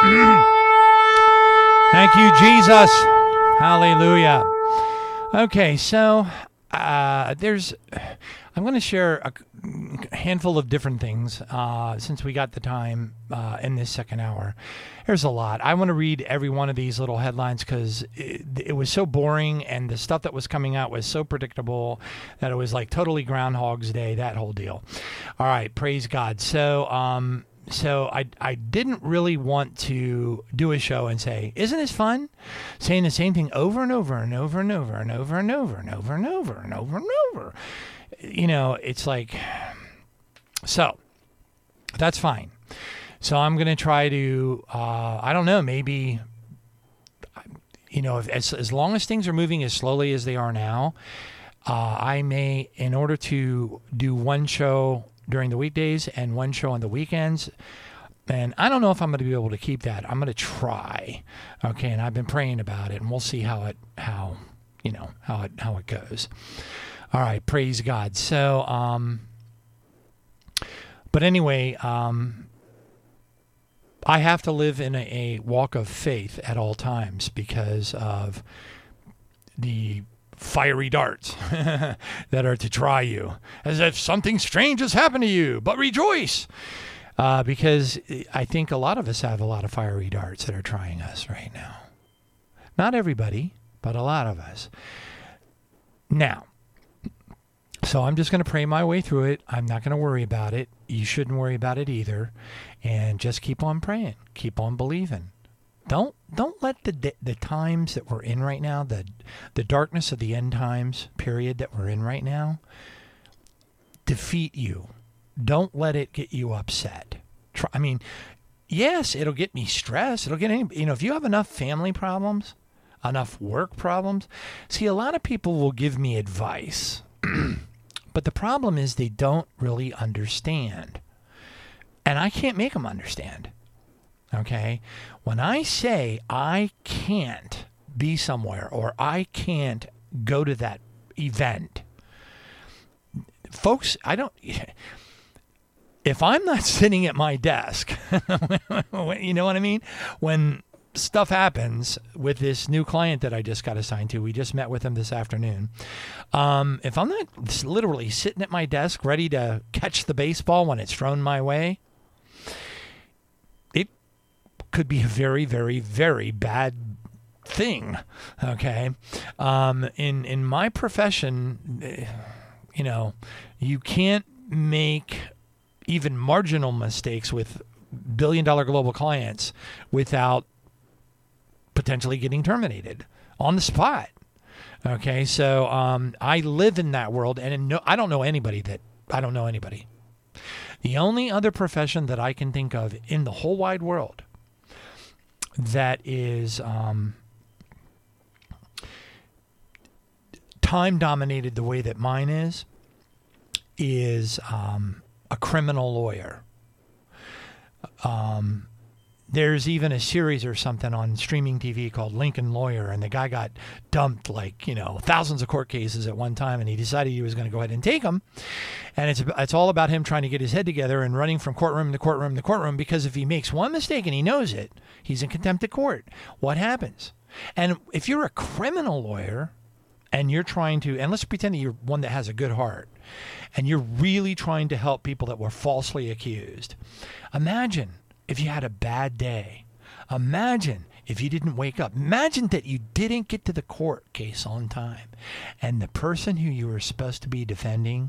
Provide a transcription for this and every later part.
Thank you, Jesus. Hallelujah. Okay, so I'm going to share a handful of different things since we got the time in this second hour. There's a lot. I want to read every one of these little headlines because it was so boring, and the stuff that was coming out was so predictable that it was like totally Groundhog's Day, that whole deal. All right, praise God. So I didn't really want to do a show and say, isn't this fun? Saying the same thing over and over and over and over and over and over and over and over and over and over. You know, it's like, so that's fine. So I'm going to try to, I don't know, maybe, you know, as long as things are moving as slowly as they are now, I may, in order to do one show during the weekdays and one show on the weekends, and I don't know if I'm going to be able to keep that. I'm going to try, okay? And I've been praying about it, and we'll see how it goes. All right, praise God. So, but anyway, I have to live in a walk of faith at all times because of the fiery darts that are to try you, as if something strange has happened to you, but rejoice. Because I think a lot of us have a lot of fiery darts that are trying us right now. Not everybody, but a lot of us. Now, so I'm just going to pray my way through it. I'm not going to worry about it. You shouldn't worry about it either. And just keep on praying. Keep on believing. Don't let the times that we're in right now, the darkness of the end times period that we're in right now, defeat you. Don't let it get you upset. Yes, it'll get me stressed. It'll get if you have enough family problems, enough work problems. See, a lot of people will give me advice, but the problem is they don't really understand, and I can't make them understand. Okay, when I say I can't be somewhere or I can't go to that event, folks, if I'm not sitting at my desk, you know what I mean? When stuff happens with this new client that I just got assigned to, we just met with him this afternoon. If I'm not literally sitting at my desk ready to catch the baseball when it's thrown my way, could be a very, very, very bad thing. Okay. In my profession, you can't make even marginal mistakes with billion-dollar global clients without potentially getting terminated on the spot. Okay. So, I live in that world, and I don't know anybody. The only other profession that I can think of in the whole wide world that is time dominated the way that mine is a criminal lawyer. There's even a series or something on streaming TV called Lincoln Lawyer, and the guy got dumped thousands of court cases at one time, and he decided he was going to go ahead and take them. And it's all about him trying to get his head together and running from courtroom to courtroom to courtroom, because if he makes one mistake and he knows it, he's in contempt of court. What happens? And if you're a criminal lawyer and you're trying to, and let's pretend that you're one that has a good heart, and you're really trying to help people that were falsely accused, imagine if you had a bad day. Imagine if you didn't wake up. Imagine that you didn't get to the court case on time, and the person who you were supposed to be defending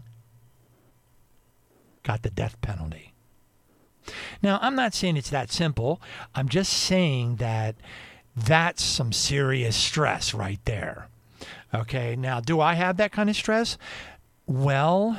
got the death penalty. Now, I'm not saying it's that simple. I'm just saying that that's some serious stress right there. Okay, now, do I have that kind of stress? Well,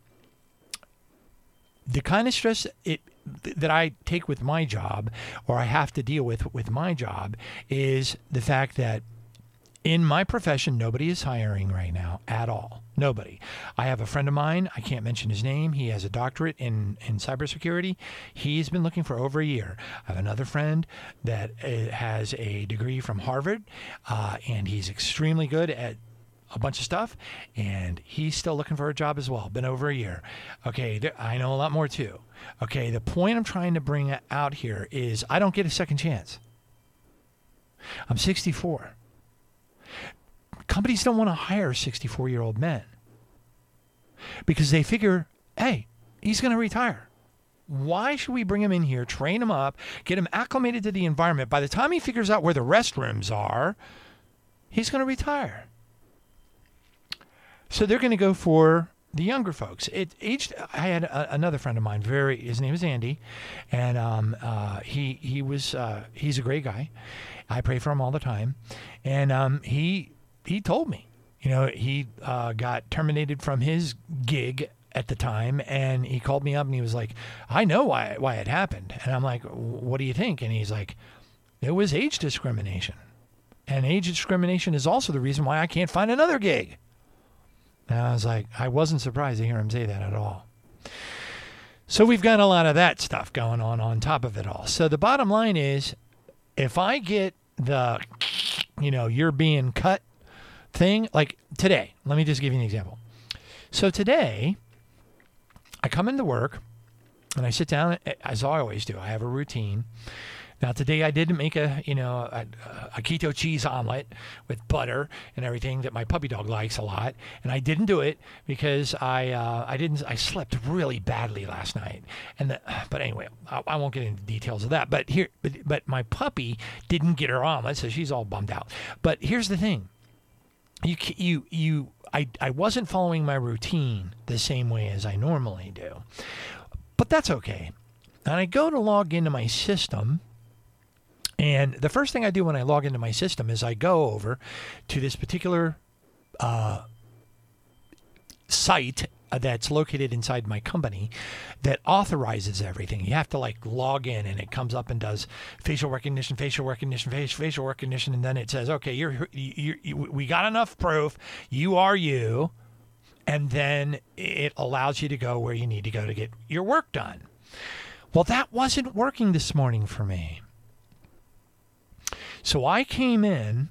the kind of stress that I take with my job, or I have to deal with my job, is the fact that in my profession, nobody is hiring right now at all. Nobody. I have a friend of mine. I can't mention his name. He has a doctorate in cybersecurity. He's been looking for over a year. I have another friend that has a degree from Harvard, and he's extremely good at a bunch of stuff, and he's still looking for a job as well. Been over a year. Okay, I know a lot more too. Okay, the point I'm trying to bring out here is I don't get a second chance. I'm 64. Companies don't want to hire 64-year-old men because they figure, hey, he's going to retire. Why should we bring him in here, train him up, get him acclimated to the environment? By the time he figures out where the restrooms are, he's going to retire. So they're going to go for the younger folks. I had another friend of mine. His name is Andy, and he's a great guy. I pray for him all the time, and he told me, he got terminated from his gig at the time, and he called me up and he was like, I know why it happened. And I'm like, what do you think? And he's like, it was age discrimination, and age discrimination is also the reason why I can't find another gig. And I was like, I wasn't surprised to hear him say that at all. So we've got a lot of that stuff going on top of it all. So the bottom line is, if I get the, you're being cut thing, like today, let me just give you an example. So today, I come into work and I sit down, as I always do. I have a routine. Now today I did make a keto cheese omelet with butter and everything that my puppy dog likes a lot, and I didn't do it because I slept really badly last night. But anyway, I won't get into details of that. But my puppy didn't get her omelet, so she's all bummed out. But here's the thing. I wasn't following my routine the same way as I normally do. But that's okay. And I go to log into my system, and the first thing I do when I log into my system is I go over to this particular site that's located inside my company that authorizes everything. You have to log in, and it comes up and does facial recognition, and then it says, okay, we got enough proof, you are you, and then it allows you to go where you need to go to get your work done. Well, that wasn't working this morning for me. So I came in,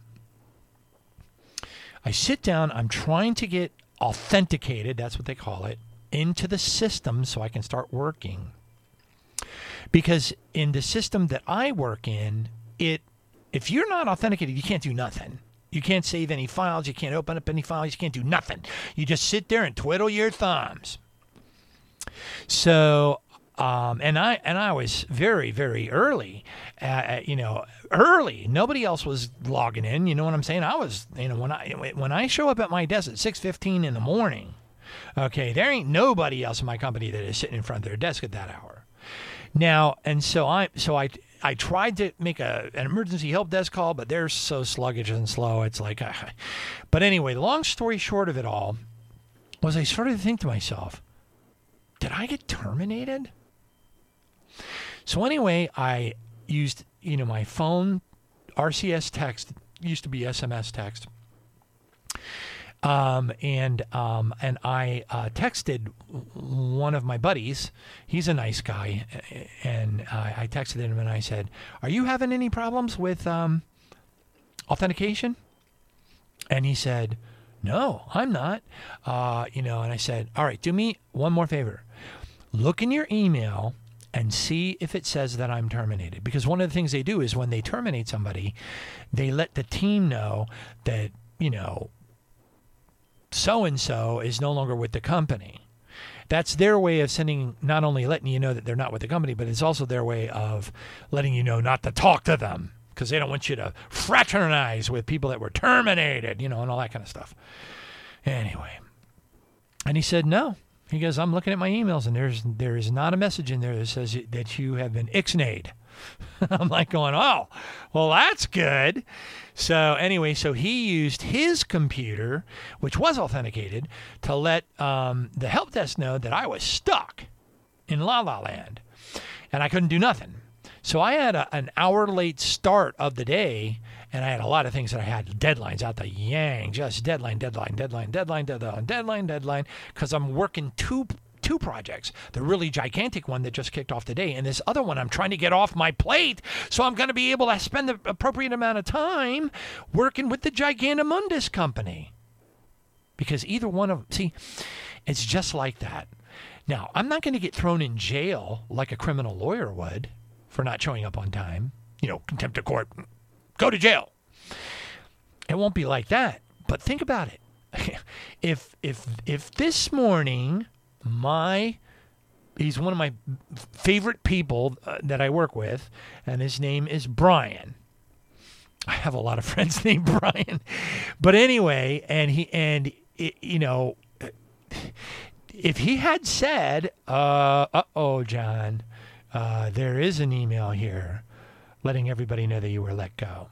I sit down, I'm trying to get authenticated, that's what they call it, into the system so I can start working. Because in the system that I work in, if you're not authenticated, you can't do nothing. You can't save any files, you can't open up any files, you can't do nothing. You just sit there and twiddle your thumbs. So and I was very, very early, early. Nobody else was logging in. You know what I'm saying? I was, when I show up at my desk at 6:15 in the morning, okay, there ain't nobody else in my company that is sitting in front of their desk at that hour. Now, and so I tried to make an emergency help desk call, but they're so sluggish and slow. It's like, but anyway, the long story short of it all was I started to think to myself, did I get terminated? So anyway, I used, my phone, RCS text, used to be SMS text. And I texted one of my buddies. He's a nice guy. And I texted him and I said, are you having any problems with authentication? And he said, no, I'm not. And I said, all right, do me one more favor. Look in your email and see if it says that I'm terminated. Because one of the things they do is when they terminate somebody, they let the team know that, so-and-so is no longer with the company. That's their way of not only letting you know that they're not with the company, but it's also their way of letting you know not to talk to them because they don't want you to fraternize with people that were terminated, and all that kind of stuff. Anyway. And he said, no. He goes, I'm looking at my emails, and there is not a message in there that says that you have been ixnayed. I'm like going, oh, well, that's good. So anyway, so he used his computer, which was authenticated, to let the help desk know that I was stuck in La La Land, and I couldn't do nothing. So I had an hour late start of the day, and I had a lot of things that I had deadlines out the yang, just deadline, because I'm working two projects. The really gigantic one that just kicked off today, and this other one I'm trying to get off my plate, so I'm going to be able to spend the appropriate amount of time working with the Gigantomundus company. because either one of, see, it's just like that. Now, I'm not going to get thrown in jail like a criminal lawyer would for not showing up on time. Contempt of court, go to jail. It won't be like that. But think about it. If this morning, he's one of my favorite people that I work with, and his name is Brian. I have a lot of friends named Brian, but anyway, if he had said, John, there is an email here letting everybody know that you were let go.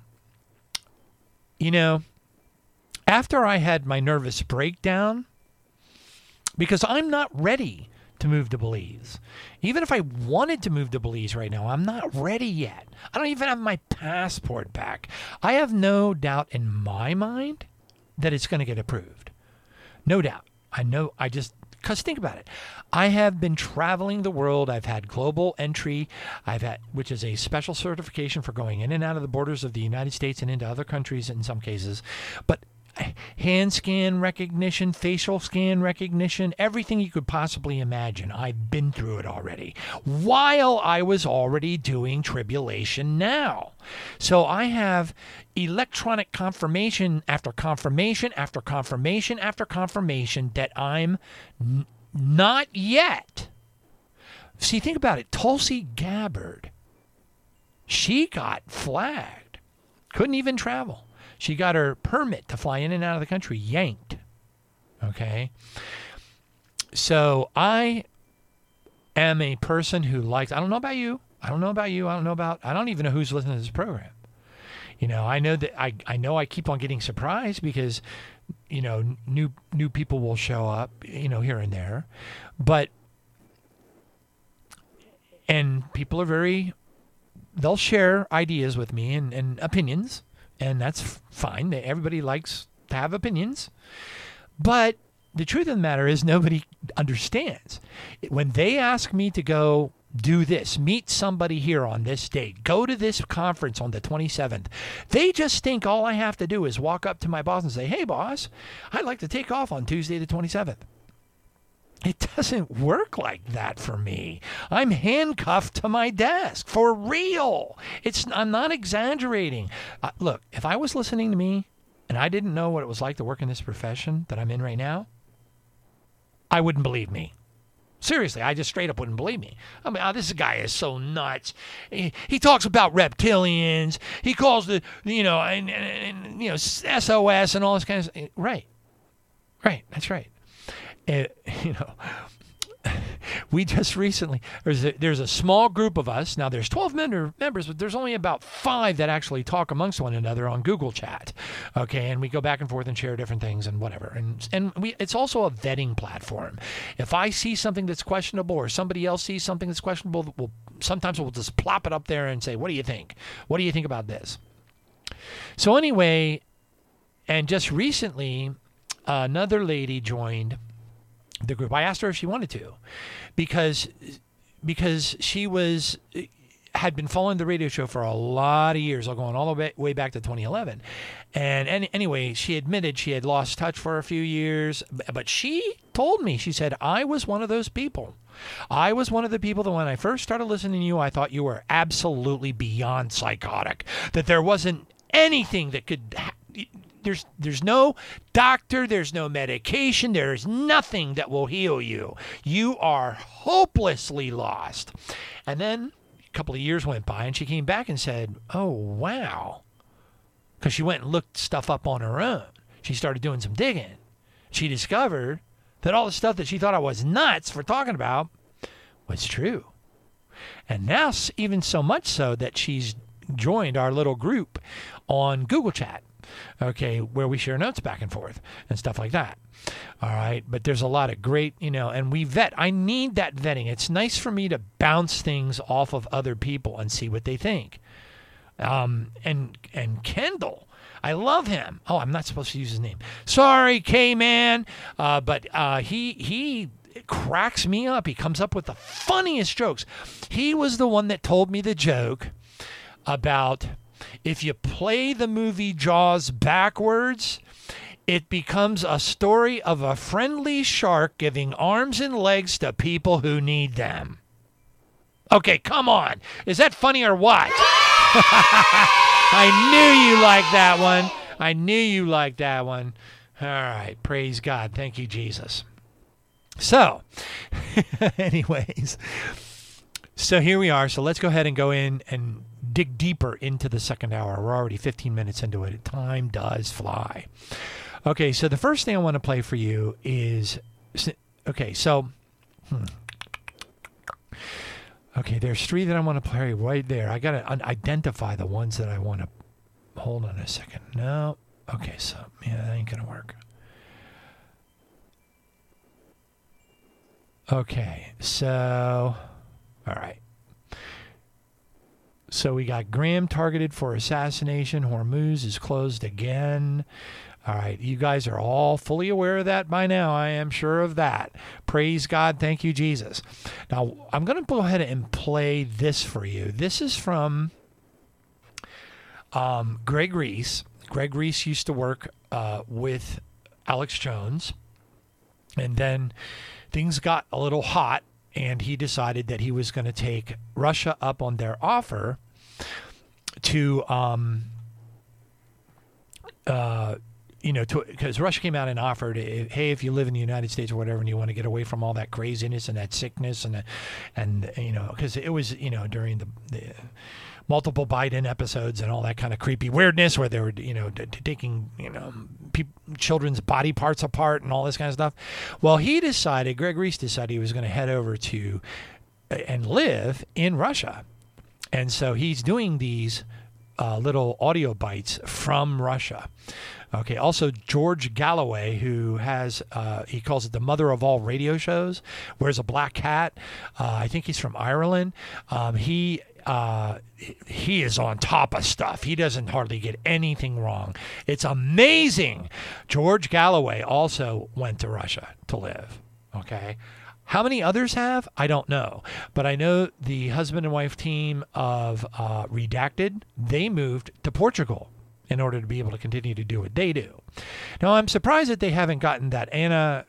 After I had my nervous breakdown, because I'm not ready to move to Belize. Even if I wanted to move to Belize right now, I'm not ready yet. I don't even have my passport back. I have no doubt in my mind that it's going to get approved. No doubt. Because think about it. I have been traveling the world. I've had global entry, which is a special certification for going in and out of the borders of the United States and into other countries in some cases. But hand scan recognition, facial scan recognition, everything you could possibly imagine. I've been through it already while I was already doing Tribulation Now. So I have electronic confirmation after confirmation after confirmation after confirmation that I'm not yet. See, think about it. Tulsi Gabbard, she got flagged. Couldn't even travel. She got her permit to fly in and out of the country yanked. Okay? So I am a person who likes, I don't know about you. I don't even know who's listening to this program. I know that I keep on getting surprised because, new people will show up, here and there. And people are they'll share ideas with me and opinions. And that's fine. Everybody likes to have opinions. But the truth of the matter is nobody understands. When they ask me to go do this, meet somebody here on this date, go to this conference on the 27th, they just think all I have to do is walk up to my boss and say, hey, boss, I'd like to take off on Tuesday the 27th. It doesn't work like that for me. I'm handcuffed to my desk for real. I'm not exaggerating. Look, if I was listening to me and I didn't know what it was like to work in this profession that I'm in right now, I wouldn't believe me. Seriously, I just straight up wouldn't believe me. I mean, this guy is so nuts. He talks about reptilians. He calls SOS and all this kind of stuff. Right. That's right. We just recently, there's a small group of us. Now, there's 12 members, but there's only about 5 that actually talk amongst one another on Google Chat. Okay, and we go back and forth and share different things and whatever. And it's also a vetting platform. If I see something that's questionable or somebody else sees something that's questionable, sometimes we'll just plop it up there and say, what do you think? What do you think about this? So anyway, and just recently, another lady joined the group. I asked her if she wanted to, because she had been following the radio show for a lot of years, going all the way back to 2011. And anyway, she admitted she had lost touch for a few years, but she told me, she said, I was one of those people. I was one of the people that when I first started listening to you, I thought you were absolutely beyond psychotic, that there wasn't anything that could There's no doctor, there's no medication, there's nothing that will heal you. You are hopelessly lost. And then a couple of years went by and she came back and said, oh, wow. Because she went and looked stuff up on her own. She started doing some digging. She discovered that all the stuff that she thought I was nuts for talking about was true. And now, even so much so that she's joined our little group on Google Chat. Okay, where we share notes back and forth and stuff like that. All right, but there's a lot of great, and we vet. I need that vetting. It's nice for me to bounce things off of other people and see what they think. And Kendall, I love him. Oh, I'm not supposed to use his name. Sorry, K-Man. But he cracks me up. He comes up with the funniest jokes. He was the one that told me the joke about if you play the movie Jaws backwards, it becomes a story of a friendly shark giving arms and legs to people who need them. Okay, come on. Is that funny or what? I knew you liked that one. I knew you liked that one. All right, praise God. Thank you, Jesus. So, anyways, so here we are. So let's go ahead and go in and dig deeper into the second hour. We're already 15 minutes into it. Time does fly. Okay, so the first thing I want to play for you is, okay, so, okay, there's three that I want to play right there. I got to identify the ones that I want to, hold on a second. No, okay, so, yeah, that ain't going to work. Okay, so, all right. So we got Graham targeted for assassination. Hormuz is closed again. All right, you guys are all fully aware of that by now. I am sure of that. Praise God. Thank you, Jesus. Now, I'm going to go ahead and play this for you. This is from Greg Reese. Greg Reese used to work with Alex Jones. And then things got a little hot, and he decided that he was going to take Russia up on their offer to, because Russia came out and offered, hey, if you live in the United States or whatever, and you want to get away from all that craziness and that sickness, and because it was, during the multiple Biden episodes and all that kind of creepy weirdness where they were, taking, children's body parts apart and all this kind of stuff. Well, Greg Reese decided he was going to head over to and live in Russia. And so he's doing these little audio bites from Russia. Okay. Also, George Galloway, who has, he calls it the mother of all radio shows, wears a black hat. I think he's from Ireland. He is on top of stuff. He doesn't hardly get anything wrong. It's amazing. George Galloway also went to Russia to live. Okay. How many others have? I don't know. But I know the husband and wife team of Redacted, they moved to Portugal in order to be able to continue to do what they do. Now, I'm surprised that they haven't gotten that Anna,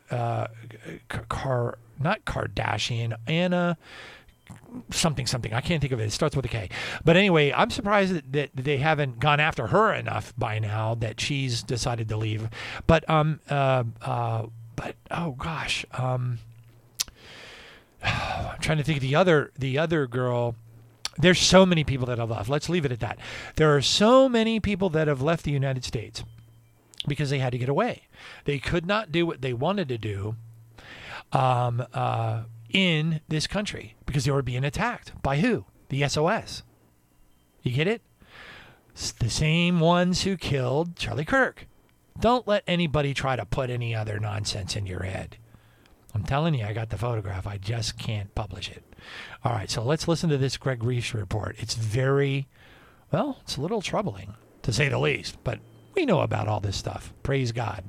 not Kardashian, Anna something. I can't think of it. It starts with a K. But anyway, I'm surprised that they haven't gone after her enough by now that she's decided to leave. But oh gosh, I'm trying to think of the other girl. There's so many people that have left. Let's leave it at that. There are so many people that have left the United States because they had to get away. They could not do what they wanted to do in this country because they were being attacked. By who? The SOS. You get it? It's the same ones who killed Charlie Kirk. Don't let anybody try to put any other nonsense in your head. I'm telling you, I got the photograph. I just can't publish it. All right, so let's listen to this Greg Reese report. It's it's a little troubling, to say the least, but we know about all this stuff. Praise God.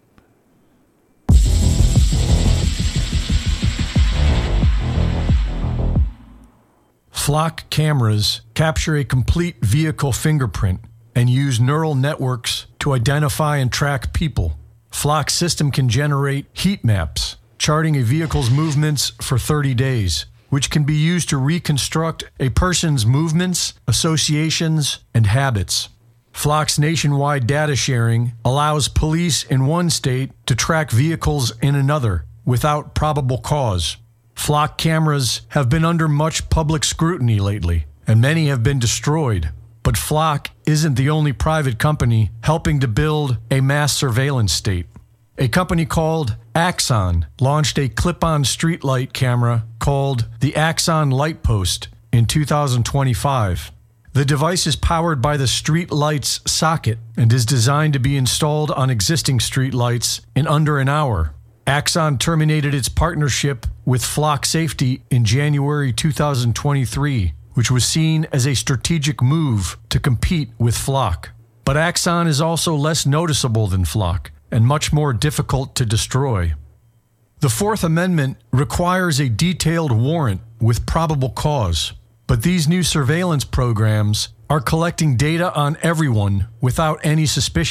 Flock cameras capture a complete vehicle fingerprint and use neural networks to identify and track people. Flock's system can generate heat maps, charting a vehicle's movements for 30 days, which can be used to reconstruct a person's movements, associations, and habits. Flock's nationwide data sharing allows police in one state to track vehicles in another without probable cause. Flock cameras have been under much public scrutiny lately, and many have been destroyed. But Flock isn't the only private company helping to build a mass surveillance state. A company called Axon launched a clip-on streetlight camera called the Axon Light Post in 2025. The device is powered by the streetlight's socket and is designed to be installed on existing streetlights in under an hour. Axon terminated its partnership with Flock Safety in January 2023, which was seen as a strategic move to compete with Flock. But Axon is also less noticeable than Flock and much more difficult to destroy. The Fourth Amendment requires a detailed warrant with probable cause, but these new surveillance programs are collecting data on everyone without any suspicion.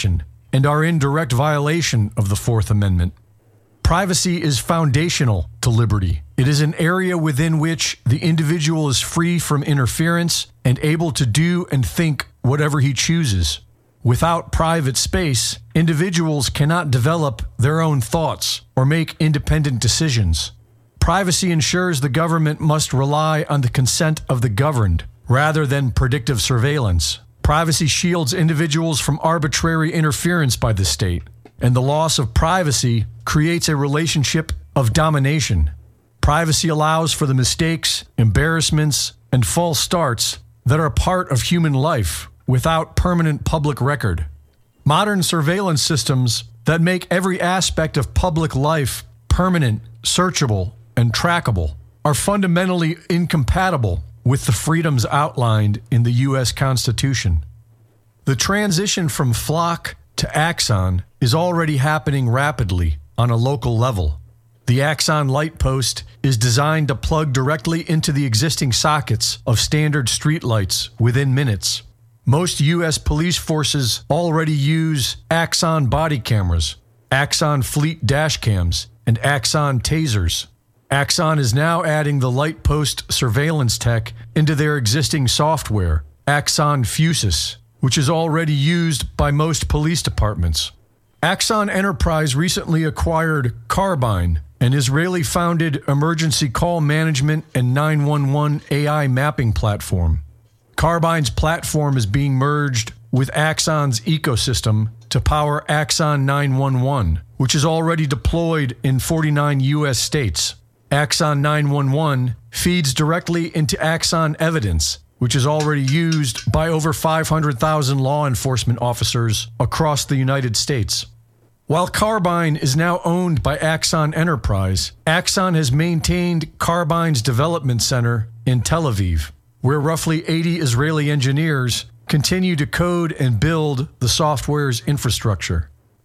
and are in direct violation of the Fourth Amendment. Privacy is foundational to liberty. It is an area within which the individual is free from interference and able to do and think whatever he chooses. Without private space, individuals cannot develop their own thoughts or make independent decisions. Privacy ensures the government must rely on the consent of the governed rather than predictive surveillance. Privacy shields individuals from arbitrary interference by the state, and the loss of privacy creates a relationship of domination. Privacy allows for the mistakes, embarrassments, and false starts that are part of human life without permanent public record. Modern surveillance systems that make every aspect of public life permanent, searchable, and trackable are fundamentally incompatible with the freedoms outlined in the U.S. Constitution. The transition from Flock to Axon is already happening rapidly on a local level. The Axon light post is designed to plug directly into the existing sockets of standard streetlights within minutes. Most U.S. police forces already use Axon body cameras, Axon fleet dash cams, and Axon tasers. Axon is now adding the light post surveillance tech into their existing software, Axon Fusus, which is already used by most police departments. Axon Enterprise recently acquired Carbine, an Israeli-founded emergency call management and 911 AI mapping platform. Carbine's platform is being merged with Axon's ecosystem to power Axon 911, which is already deployed in 49 U.S. states. Axon 911 feeds directly into Axon Evidence, which is already used by over 500,000 law enforcement officers across the United States. While Carbine is now owned by Axon Enterprise, Axon has maintained Carbine's development center in Tel Aviv, where roughly 80 Israeli engineers continue to code and build the software's infrastructure.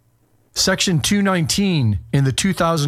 Section 219 in the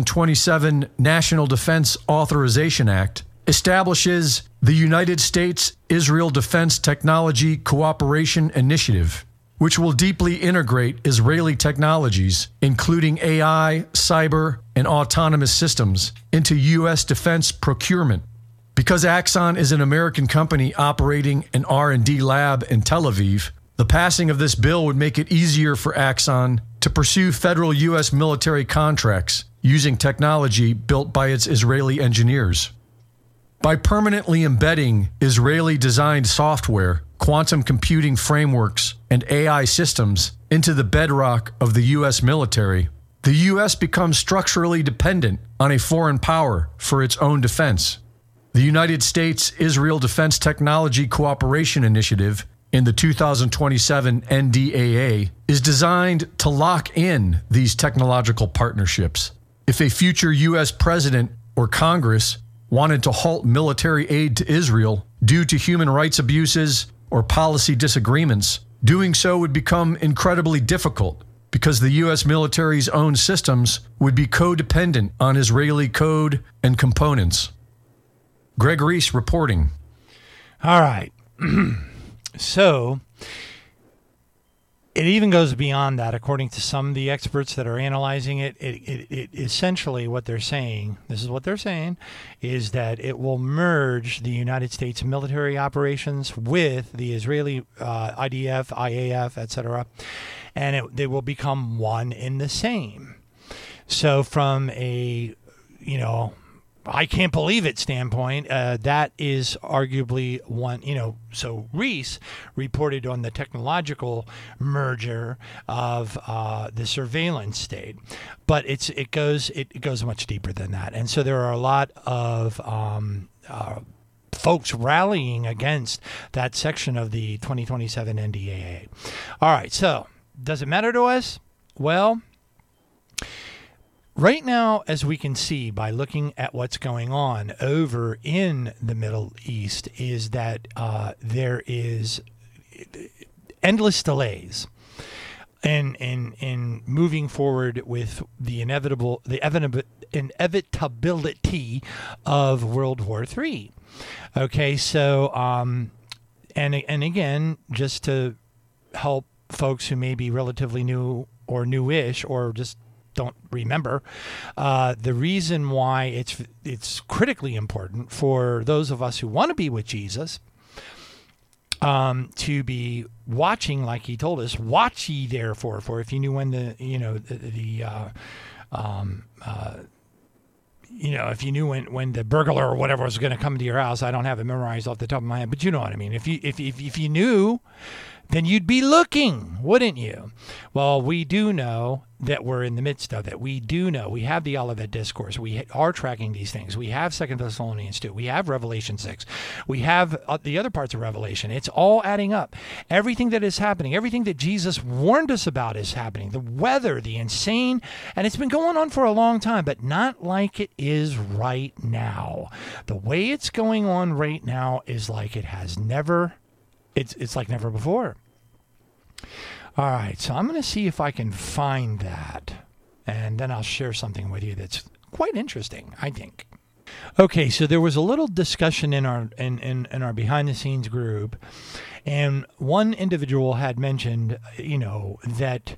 2027 National Defense Authorization Act establishes the United States-Israel Defense Technology Cooperation Initiative, which will deeply integrate Israeli technologies, including AI, cyber, and autonomous systems, into U.S. defense procurement. Because Axon is an American company operating an R&D lab in Tel Aviv, the passing of this bill would make it easier for Axon to pursue federal U.S. military contracts using technology built by its Israeli engineers. By permanently embedding Israeli-designed software, quantum computing frameworks, and AI systems into the bedrock of the U.S. military, the U.S. becomes structurally dependent on a foreign power for its own defense. The United States-Israel Defense Technology Cooperation Initiative in the 2027 NDAA is designed to lock in these technological partnerships. If a future U.S. president or Congress wanted to halt military aid to Israel due to human rights abuses or policy disagreements, doing so would become incredibly difficult because the U.S. military's own systems would be codependent on Israeli code and components. Greg Reese reporting. All right. So it even goes beyond that. According to some of the experts that are analyzing it, it essentially what they're saying, this is what they're saying, is that it will merge the United States military operations with the Israeli IDF, IAF, etc., and they will become one in the same. So from a, I can't believe it standpoint, that is arguably one, so Reese reported on the technological merger of the surveillance state, but it goes much deeper than that. And so there are a lot of folks rallying against that section of the 2027 NDAA. All right, so does it matter to us? Well, right now, as we can see by looking at what's going on over in the Middle East, is that there is endless delays in moving forward with the inevitability of World War III. Okay, so and again, just to help folks who may be relatively new or newish or just don't remember, the reason why it's critically important for those of us who want to be with Jesus, to be watching, like he told us, watch ye therefore, for if you knew when if you knew when the burglar or whatever was going to come to your house. I don't have it memorized off the top of my head, but you know what I mean. If you knew, then you'd be looking, wouldn't you? Well, we do know that we're in the midst of it. We do know. We have the Olivet Discourse. We are tracking these things. We have 2 Thessalonians 2. We have Revelation 6. We have the other parts of Revelation. It's all adding up. Everything that is happening, everything that Jesus warned us about is happening. The weather, the insane, and it's been going on for a long time, but not like it is right now. The way it's going on right now is like it has never. It's like never before. All right, so I'm going to see if I can find that, and then I'll share something with you that's quite interesting, I think. Okay, so there was a little discussion in our behind the scenes group, and one individual had mentioned, that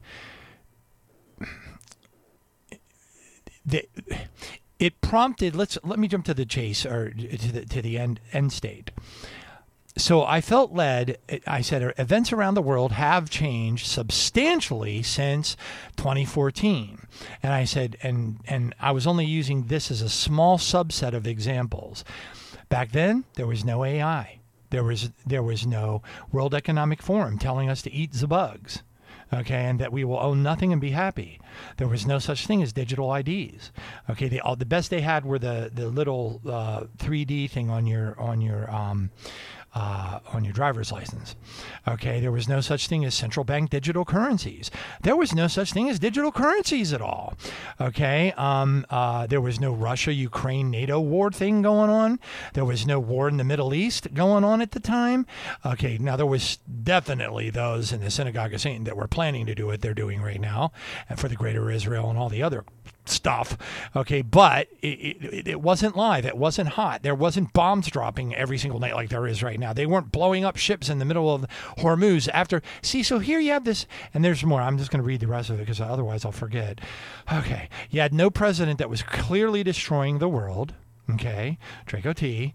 it prompted. Let me jump to the chase, or to the end state. So I felt led. I said events around the world have changed substantially since 2014, and I said, and I was only using this as a small subset of examples. Back then, there was no AI. There was no World Economic Forum telling us to eat the bugs. Okay, and that we will own nothing and be happy. There was no such thing as digital IDs. Okay, the best they had were the little 3D thing on your driver's license. Okay, there was no such thing as central bank digital currencies. There was no such thing as digital currencies at all. Okay, there was no Russia-Ukraine NATO war thing going on. There was no war in the Middle East going on at the time. Okay, now there was definitely those in the Synagogue of Satan that were planning to do what they're doing right now, and for the Greater Israel and all the other stuff. Okay, but it wasn't live. It wasn't hot. There wasn't bombs dropping every single night like there is right now. They weren't blowing up ships in the middle of Hormuz after. See, so here you have this, and there's more. I'm just going to read the rest of it because otherwise I'll forget. Okay, you had no president that was clearly destroying the world. Okay, Draco T.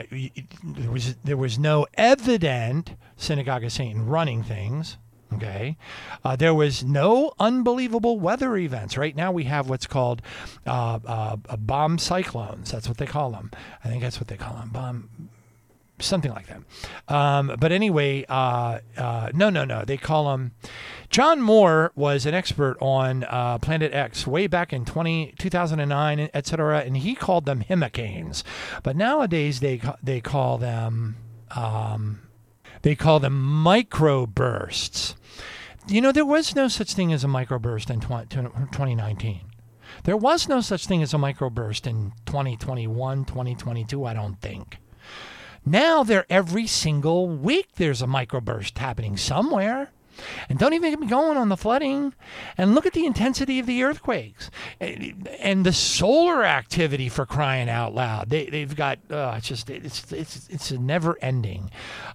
There was no evident Synagogue of Satan running things. Okay, there was no unbelievable weather events. Right now we have what's called bomb cyclones. That's what they call them. I think that's what they call them. Bomb, something like that. But anyway, no. They call them. John Moore was an expert on Planet X way back in 2009, etc., and he called them hemicanes. But nowadays they call them. They call them microbursts. There was no such thing as a microburst in 2019. There was no such thing as a microburst in 2021, 2022, I don't think. Now every single week there's a microburst happening somewhere. And don't even get me going on the flooding. And look at the intensity of the earthquakes and the solar activity, for crying out loud. They've got it's a never ending.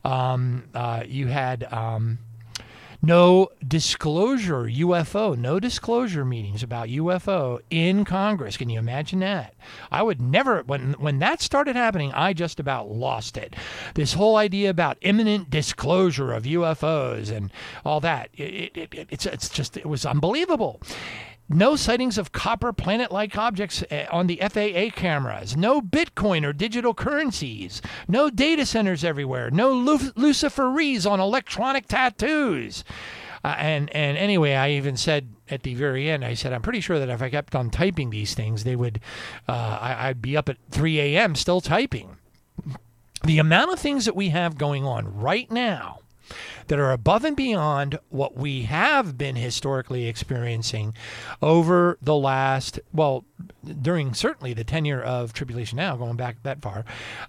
You had no disclosure no disclosure meetings about UFO in Congress. Can you imagine that? I would never, when that started happening, I just about lost it. This whole idea about imminent disclosure of UFOs and all that, it was unbelievable. No sightings of copper planet-like objects on the FAA cameras. No Bitcoin or digital currencies. No data centers everywhere. No Luciferese on electronic tattoos. And anyway, I even said at the very end, I said, I'm pretty sure that if I kept on typing these things, they would, I'd be up at 3 a.m. still typing. The amount of things that we have going on right now that are above and beyond what we have been historically experiencing over the last, during certainly the tenure of Tribulation Now, going back that far,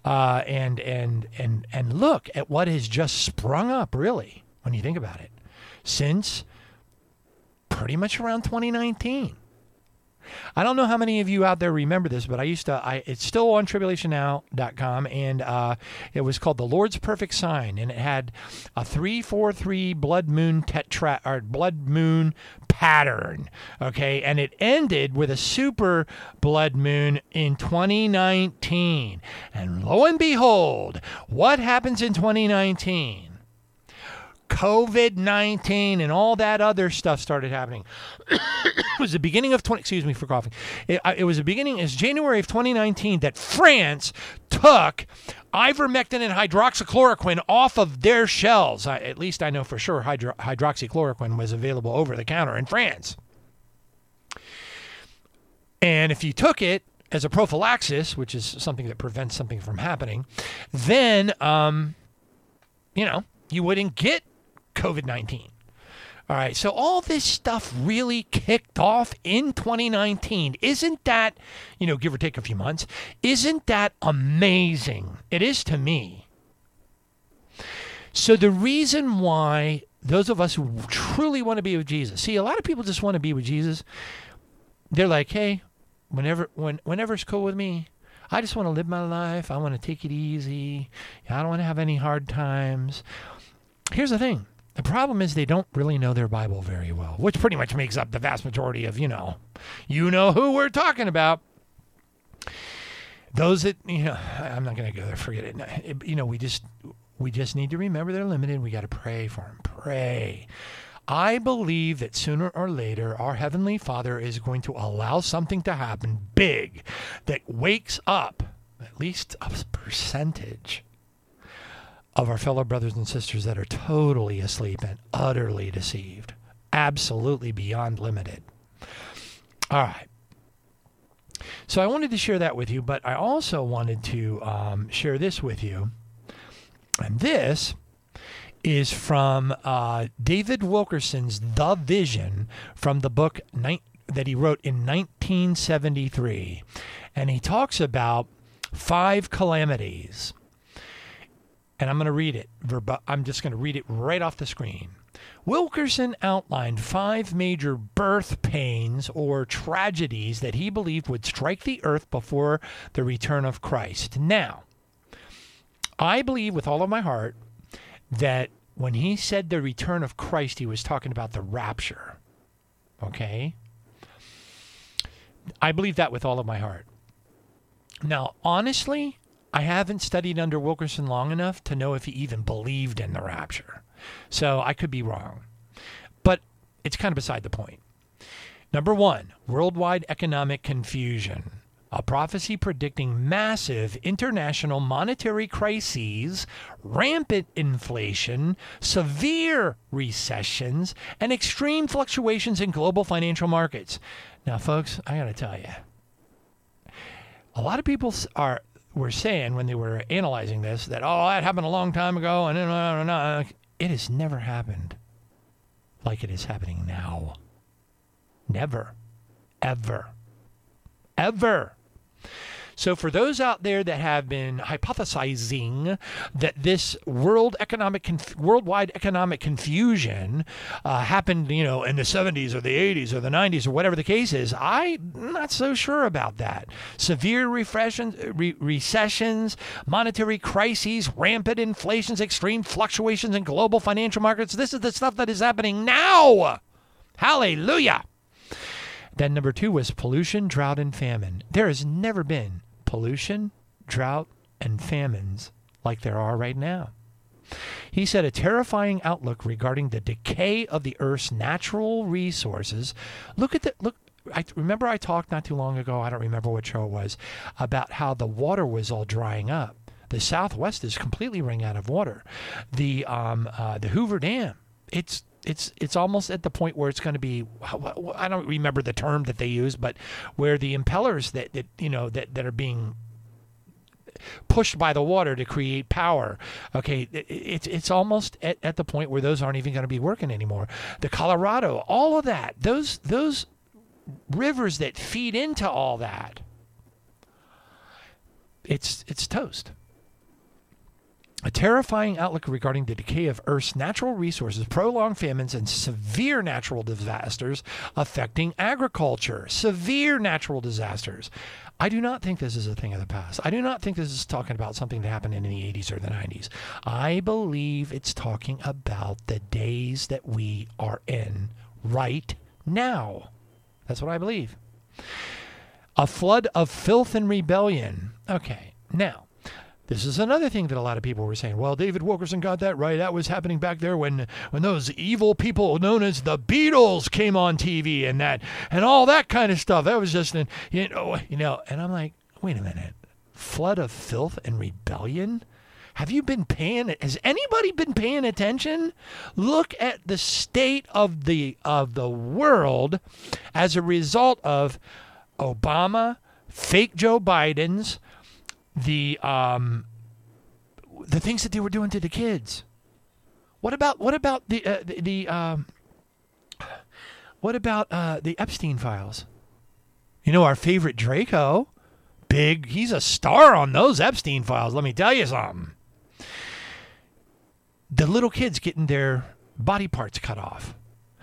and look at what has just sprung up, really, when you think about it, since pretty much around 2019. I don't know how many of you out there remember this, but it's still on tribulationnow.com, and it was called The Lord's Perfect Sign, and it had a 343 blood moon pattern, okay? And it ended with a super blood moon in 2019. And lo and behold, what happens in 2019? COVID-19 and all that other stuff started happening. It was the beginning of excuse me for coughing. It was the beginning, it's January of 2019 that France took ivermectin and hydroxychloroquine off of their shelves. At least I know for sure hydroxychloroquine was available over the counter in France. And if you took it as a prophylaxis, which is something that prevents something from happening, then, you wouldn't get COVID-19. All right, so all this stuff really kicked off in 2019. Isn't that, give or take a few months, isn't that amazing? It is to me. So the reason why those of us who truly want to be with Jesus, see, a lot of people just want to be with Jesus. They're like, hey, whenever it's cool with me, I just want to live my life. I want to take it easy. I don't want to have any hard times. Here's the thing. The problem is they don't really know their Bible very well, which pretty much makes up the vast majority of, you know who we're talking about. Those that, I'm not going to go there, forget it. We just need to remember they're limited. We got to pray for them. Pray. I believe that sooner or later, our Heavenly Father is going to allow something to happen big that wakes up at least a percentage of our fellow brothers and sisters that are totally asleep and utterly deceived. Absolutely beyond limited. All right. So I wanted to share that with you, but I also wanted to share this with you. And this is from David Wilkerson's The Vision from the book that he wrote in 1973. And he talks about 5 calamities. And I'm going to read it. I'm just going to read it right off the screen. Wilkerson outlined 5 major birth pains or tragedies that he believed would strike the earth before the return of Christ. Now, I believe with all of my heart that when he said the return of Christ, he was talking about the rapture. Okay? I believe that with all of my heart. Now, honestly, I haven't studied under Wilkerson long enough to know if he even believed in the rapture. So I could be wrong. But it's kind of beside the point. Number 1, worldwide economic confusion. A prophecy predicting massive international monetary crises, rampant inflation, severe recessions, and extreme fluctuations in global financial markets. Now, folks, I got to tell you, a lot of people were saying when they were analyzing this that, that happened a long time ago, and it has never happened like it is happening now. Never. Ever. Ever. So for those out there that have been hypothesizing that this worldwide economic confusion happened, in the 70s or the 80s or the 90s or whatever the case is, I'm not so sure about that. Severe recessions, monetary crises, rampant inflations, extreme fluctuations in global financial markets. This is the stuff that is happening now. Hallelujah. Then number 2 was pollution, drought, and famine. There has never been pollution, drought, and famines like there are right now. He said a terrifying outlook regarding the decay of the Earth's natural resources. Remember I talked not too long ago, I don't remember what show it was, about how the water was all drying up. The Southwest is completely running out of water. The Hoover Dam, it's almost at the point where it's going to be, I don't remember the term that they use, but where the impellers that are being pushed by the water to create power, okay, it's almost at the point where those aren't even going to be working anymore. The Colorado, all of that, those rivers that feed into all that, it's toast. A terrifying outlook regarding the decay of Earth's natural resources, prolonged famines, and severe natural disasters affecting agriculture. Severe natural disasters. I do not think this is a thing of the past. I do not think this is talking about something that happened in the 80s or the 90s. I believe it's talking about the days that we are in right now. That's what I believe. A flood of filth and rebellion. Okay, now, this is another thing that a lot of people were saying. Well, David Wilkerson got that right. That was happening back there when those evil people known as the Beatles came on TV and all that kind of stuff. That was just, and I'm like, wait a minute. Flood of filth and rebellion? Has anybody been paying attention? Look at the state of the world as a result of Obama, fake Joe Biden's, the things that they were doing to the kids. What about the Epstein files? Our favorite Draco, he's a star on those Epstein files. Let me tell you something. The little kids getting their body parts cut off.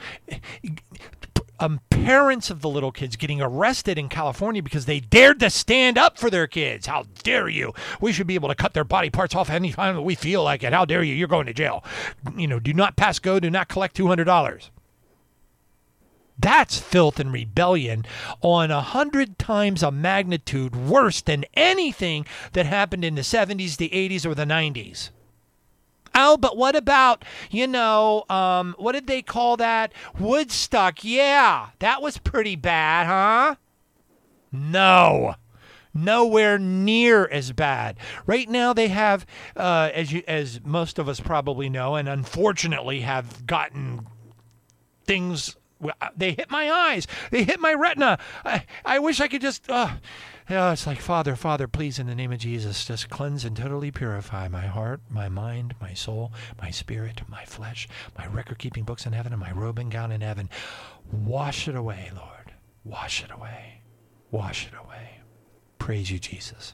Parents of the little kids getting arrested in California because they dared to stand up for their kids. How dare you? We should be able to cut their body parts off any time that we feel like it. How dare you? You're going to jail. Do not pass go. Do not collect $200. That's filth and rebellion on 100 times a magnitude worse than anything that happened in the 70s, the 80s, or the 90s. Oh, but what about, what did they call that? Woodstock. Yeah, that was pretty bad, huh? No. Nowhere near as bad. Right now they have, as most of us probably know, and unfortunately have gotten things. They hit my eyes. They hit my retina. I wish I could just. It's like, Father, please, in the name of Jesus, just cleanse and totally purify my heart, my mind, my soul, my spirit, my flesh, my record-keeping books in heaven, and my robe and gown in heaven. Wash it away, Lord. Wash it away. Wash it away. Praise you, Jesus.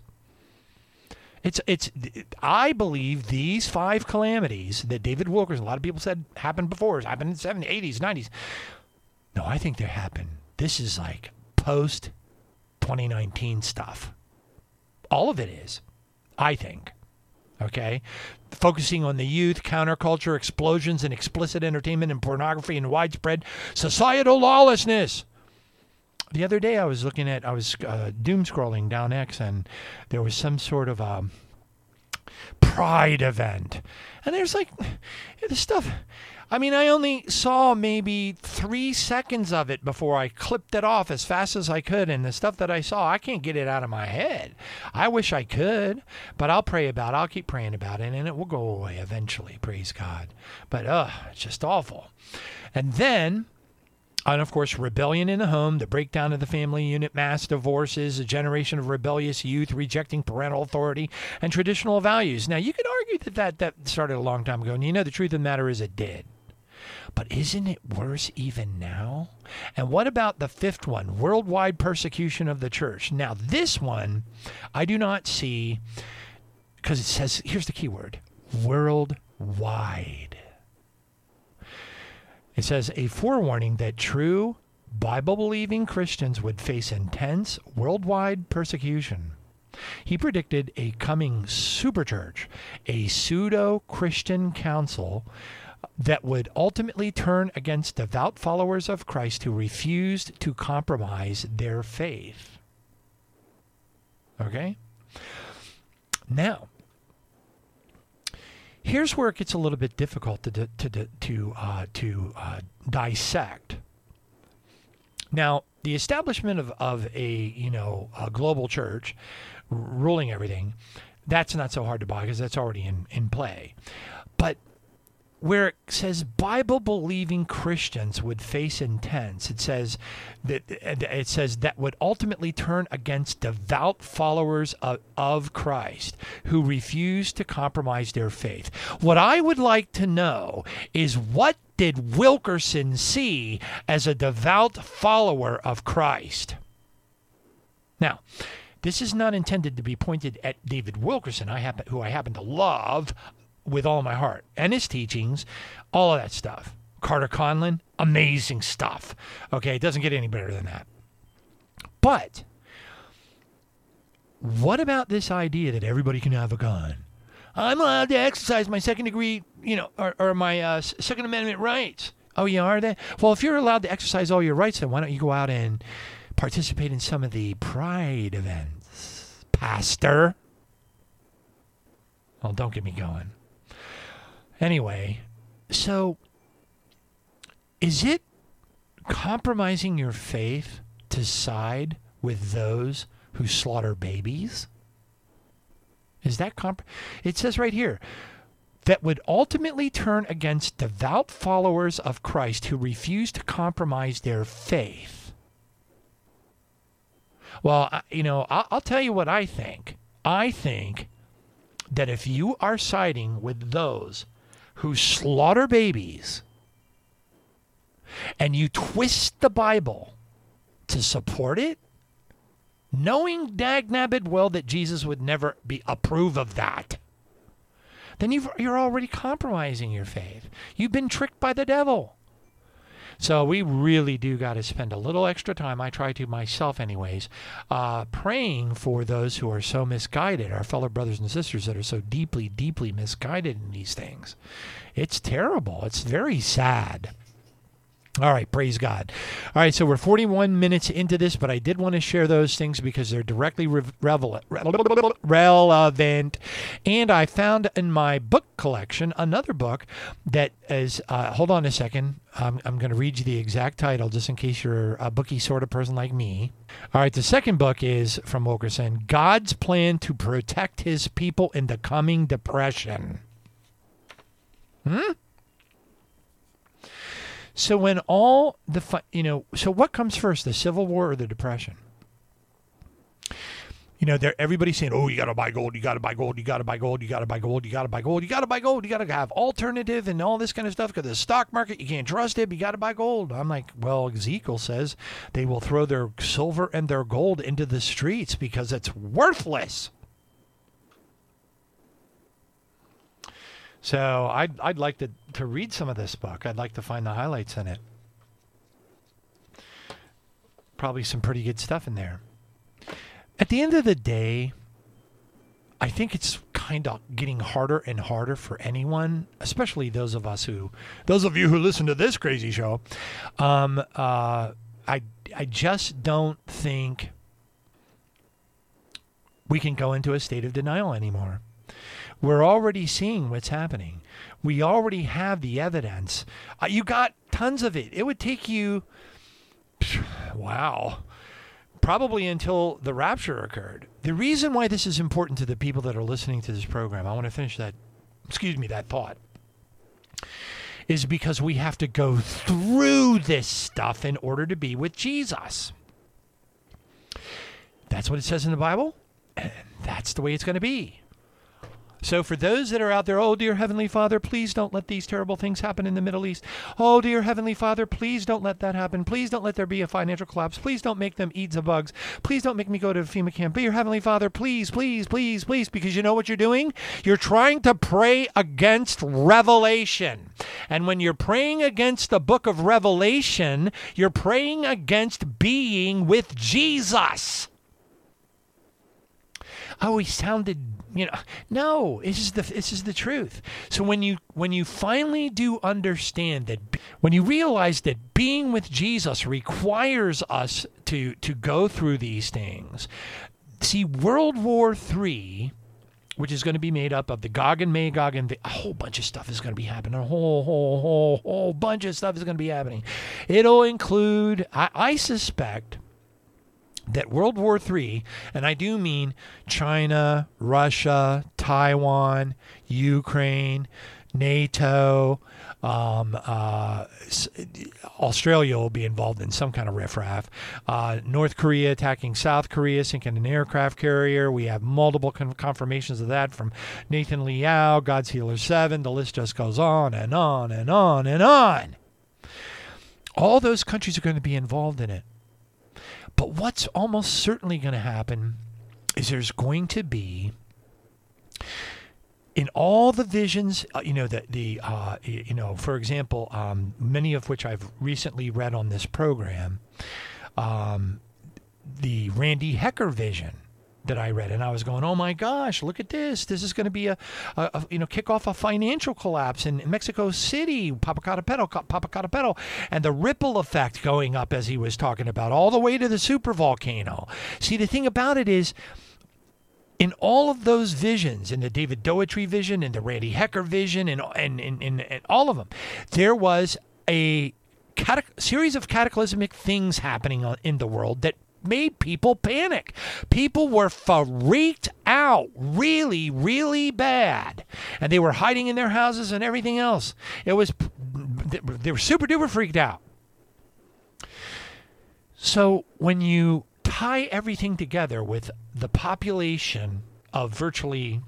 I believe these 5 calamities that David Wilkerson, a lot of people said happened before, happened in the 70s, 80s, 90s. No, I think they happened. This is like post-2019 stuff. All of it is, I think. Okay? Focusing on the youth, counterculture, explosions in explicit entertainment and pornography, and widespread societal lawlessness. The other day I was doom scrolling down X, and there was some sort of a pride event. And there's like this stuff. I mean, I only saw maybe 3 seconds of it before I clipped it off as fast as I could. And the stuff that I saw, I can't get it out of my head. I wish I could, but I'll keep praying about it, and it will go away eventually. Praise God. But, it's just awful. And then, and of course, rebellion in the home, the breakdown of the family unit, mass divorces, a generation of rebellious youth rejecting parental authority and traditional values. Now, you could argue that started a long time ago, and the truth of the matter is it did. But isn't it worse even now? And what about the 5th one, worldwide persecution of the church? Now, this one, I do not see, because it says, here's the key word, worldwide. It says, a forewarning that true Bible-believing Christians would face intense worldwide persecution. He predicted a coming superchurch, a pseudo-Christian council that would ultimately turn against devout followers of Christ who refused to compromise their faith. Okay? Now, here's where it gets a little bit difficult to dissect. Now, the establishment of a global church ruling everything, that's not so hard to buy because that's already in play. But where it says Bible-believing Christians would face intense, it says that would ultimately turn against devout followers of Christ who refuse to compromise their faith. What I would like to know is, what did Wilkerson see as a devout follower of Christ? Now, this is not intended to be pointed at David Wilkerson, who I happen to love with all my heart, and his teachings, all of that stuff. Carter Conlon, amazing stuff. Okay, it doesn't get any better than that. But what about this idea that everybody can have a gun? I'm allowed to exercise my second degree, or my Second Amendment rights. Oh, you are then? Well, if you're allowed to exercise all your rights, then why don't you go out and participate in some of the pride events, Pastor? Well, don't get me going. Anyway, so is it compromising your faith to side with those who slaughter babies? Is that It says right here, that would ultimately turn against devout followers of Christ who refuse to compromise their faith. Well, I'll tell you what I think. I think that if you are siding with those who slaughter babies and you twist the Bible to support it, knowing dagnabbit well that Jesus would never approve of that, then you're already compromising your faith. You've been tricked by the devil. So we really do got to spend a little extra time, I try to myself anyways, praying for those who are so misguided, our fellow brothers and sisters that are so deeply, deeply misguided in these things. It's terrible. It's very sad. All right, praise God. All right, so we're 41 minutes into this, but I did want to share those things because they're directly relevant. And I found in my book collection another book that is, hold on a second, I'm going to read you the exact title just in case you're a bookie sort of person like me. All right, the second book is from Wilkerson, God's Plan to Protect His People in the Coming Depression. So when all the, so what comes first, the Civil War or the Depression? Everybody's saying, oh, you got to buy gold, you got to buy gold, you got to buy gold, you got to buy gold, you got to buy gold, you got to buy gold, you got to have alternative and all this kind of stuff because the stock market, you can't trust it, you got to buy gold. I'm like, well, Ezekiel says they will throw their silver and their gold into the streets because it's worthless. So I'd like to read some of this book. I'd like to find the highlights in it. Probably some pretty good stuff in there. At the end of the day, I think it's kind of getting harder and harder for anyone, especially those of you who listen to this crazy show. I just don't think we can go into a state of denial anymore. We're already seeing what's happening. We already have the evidence. You got tons of it. It would take you, probably until the rapture occurred. The reason why this is important to the people that are listening to this program, I want to finish that thought, is because we have to go through this stuff in order to be with Jesus. That's what it says in the Bible, and that's the way it's going to be. So for those that are out there, oh, dear Heavenly Father, please don't let these terrible things happen in the Middle East. Oh, dear Heavenly Father, please don't let that happen. Please don't let there be a financial collapse. Please don't make them eat the bugs. Please don't make me go to FEMA camp. Dear Heavenly Father, please, please, please, please, because you know what you're doing? You're trying to pray against Revelation. And when you're praying against the book of Revelation, you're praying against being with Jesus. Oh, he sounded, no, this is the truth. So when you finally do understand that, when you realize that being with Jesus requires us to go through these things. See, World War III, which is going to be made up of the Gog and Magog, and a whole bunch of stuff is going to be happening. A whole bunch of stuff is going to be happening. It'll include, I suspect, that World War III, and I do mean China, Russia, Taiwan, Ukraine, NATO, Australia will be involved in some kind of riffraff. North Korea attacking South Korea, sinking an aircraft carrier. We have multiple confirmations of that from Nathan Liao, God's Healer 7. The list just goes on and on and on and on. All those countries are going to be involved in it. But what's almost certainly going to happen is there's going to be, in all the visions, for example, many of which I've recently read on this program, the Randy Hecker vision, that I read, and I was going, oh my gosh, look at this. This is going to be a kick off a financial collapse in Mexico City, Popocatépetl, and the ripple effect going up, as he was talking about, all the way to the supervolcano. See, the thing about it is, in all of those visions, in the David Doetry vision, in the Randy Hecker vision, and all of them, there was a series of cataclysmic things happening in the world that made people panic. People were freaked out really, really bad. And they were hiding in their houses and everything else. They were super duper freaked out. So when you tie everything together with the population of virtually,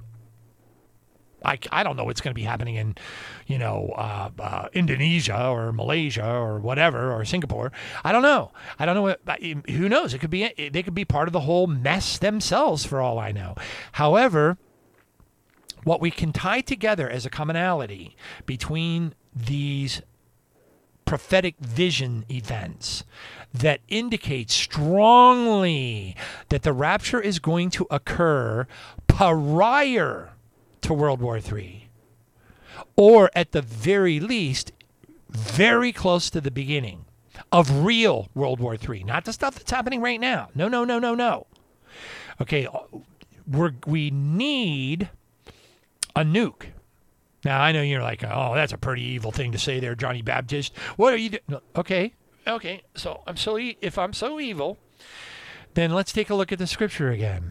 I don't know what's going to be happening in, Indonesia or Malaysia or whatever, or Singapore. I don't know. Who knows? They could be part of the whole mess themselves, for all I know. However, what we can tie together as a commonality between these prophetic vision events that indicate strongly that the rapture is going to occur prior to World War III, or at the very least, very close to the beginning of real World War III, not the stuff that's happening right now. No. Okay, we need a nuke. Now, I know you're like, oh, that's a pretty evil thing to say there, Johnny Baptist. What are you doing? No, okay. So if I'm so evil, then let's take a look at the scripture again.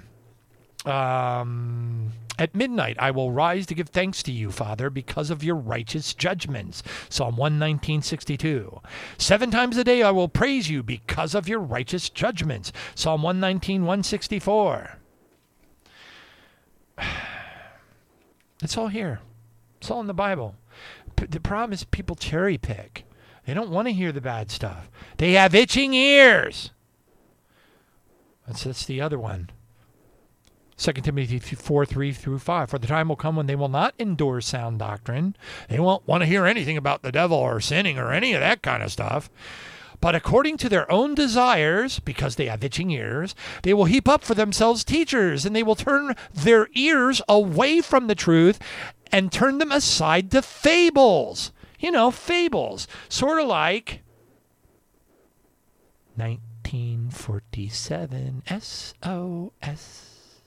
At midnight, I will rise to give thanks to you, Father, because of your righteous judgments. Psalm 119:62. 7 times a day I will praise you because of your righteous judgments. Psalm 119:164. It's all here. It's all in the Bible. The problem is people cherry pick. They don't want to hear the bad stuff. They have itching ears. That's the other one. 2 Timothy 4:3-5. For the time will come when they will not endure sound doctrine. They won't want to hear anything about the devil or sinning or any of that kind of stuff. But according to their own desires, because they have itching ears, they will heap up for themselves teachers, and they will turn their ears away from the truth and turn them aside to fables. Fables. Sort of like 1947 SOS.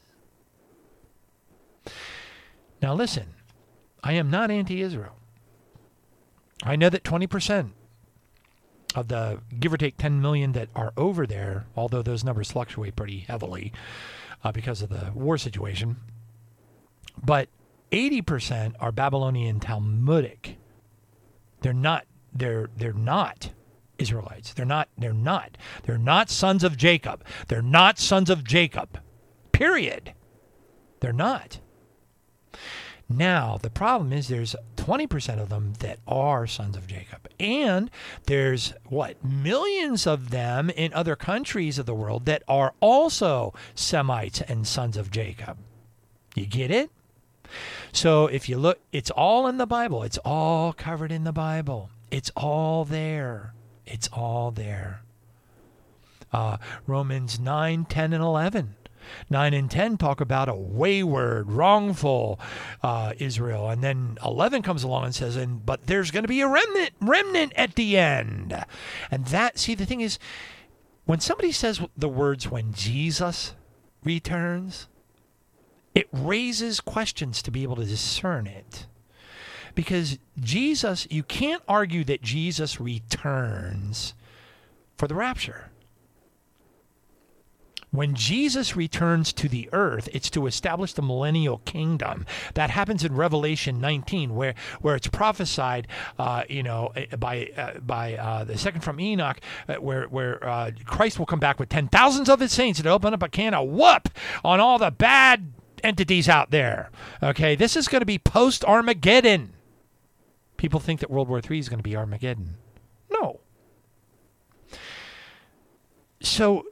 Now listen, I am not anti-Israel. I know that 20% of the, give or take 10 million that are over there, although those numbers fluctuate pretty heavily because of the war situation, but 80% are Babylonian Talmudic. They're not Israelites. They're not sons of Jacob. They're not sons of Jacob. Period. They're not. Now, the problem is there's 20% of them that are sons of Jacob. And there's, millions of them in other countries of the world that are also Semites and sons of Jacob. You get it? So if you look, it's all in the Bible. It's all covered in the Bible. It's all there. It's all there. Romans 9, 10, and 11. 9 and 10 talk about a wayward, wrongful Israel. And then 11 comes along and says, but there's going to be a remnant at the end. And the thing is, when somebody says the words, when Jesus returns, it raises questions to be able to discern it. Because Jesus, you can't argue that Jesus returns for the rapture. When Jesus returns to the earth, it's to establish the millennial kingdom. That happens in Revelation 19, where it's prophesied, by the second from Enoch, where Christ will come back with 10,000s of his saints and open up a can of whoop on all the bad entities out there. Okay, this is going to be post-Armageddon. People think that World War III is going to be Armageddon. No. So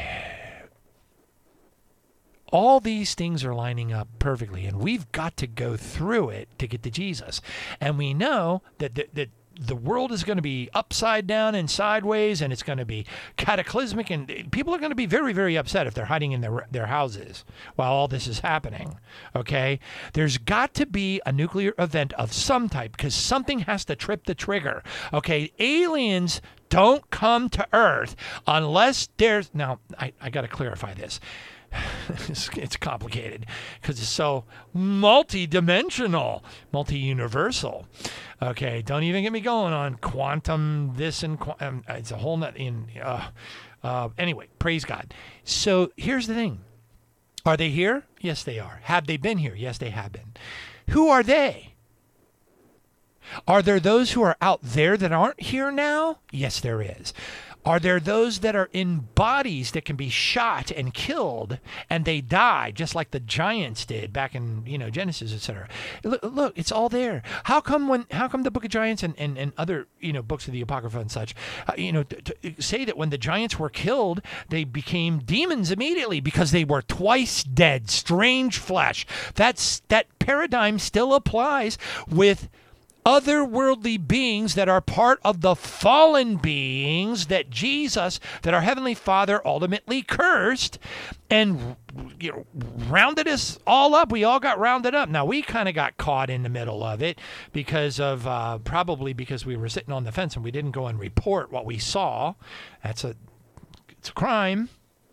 all these things are lining up perfectly, and we've got to go through it to get to Jesus. And we know that the world is going to be upside down and sideways, and it's going to be cataclysmic, and people are going to be very, very upset if they're hiding in their houses while all this is happening. Okay? There's got to be a nuclear event of some type, because something has to trip the trigger. Okay? Aliens don't come to Earth unless there's... Now, I got to clarify this. It's complicated because it's so multi-dimensional, multi-universal. Okay, don't even get me going on quantum this and it's a whole nut in. Anyway, praise God. So here's the thing: are they here? Yes, they are. Have they been here? Yes, they have been. Who are they? Are there those who are out there that aren't here now? Yes, there is. Are there those that are in bodies that can be shot and killed and they die, just like the giants did back in, Genesis, etc.? Look, it's all there. How come the Book of Giants and other, books of the Apocrypha and such, say that when the giants were killed, they became demons immediately because they were twice dead, strange flesh. That paradigm still applies with otherworldly beings that are part of the fallen beings that Jesus, that our Heavenly Father ultimately cursed and rounded us all up. We all got rounded up. Now, we kind of got caught in the middle of it because of probably because we were sitting on the fence and we didn't go and report what we saw. It's a crime.